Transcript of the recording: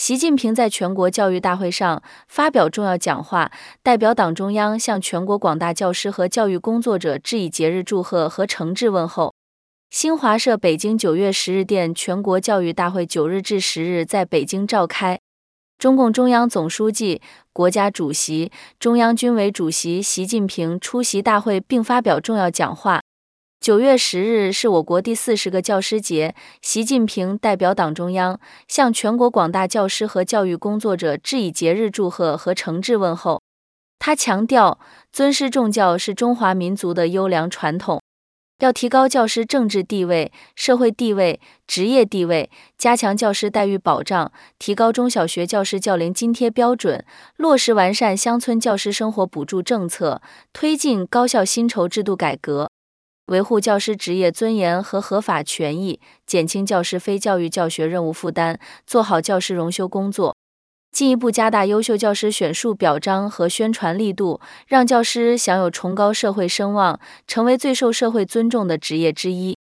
习近平在全国教育大会上发表重要讲话，代表党中央向全国广大教师和教育工作者致以节日祝贺和诚挚问候。新华社北京9月10日电，全国教育大会9日至10日在北京召开。中共中央总书记、国家主席、中央军委主席习近平出席大会并发表重要讲话。9月10日是我国第40个教师节，习近平代表党中央向全国广大教师和教育工作者致以节日祝贺和诚挚问候。他强调，尊师重教是中华民族的优良传统，要提高教师政治地位、社会地位、职业地位，加强教师待遇保障，提高中小学教师教龄津贴标准，落实完善乡村教师生活补助政策，推进高校薪酬制度改革，维护教师职业尊严和合法权益，减轻教师非教育教学任务负担，做好教师荣休工作，进一步加大优秀教师选树表彰和宣传力度，让教师享有崇高社会声望，成为最受社会尊重的职业之一。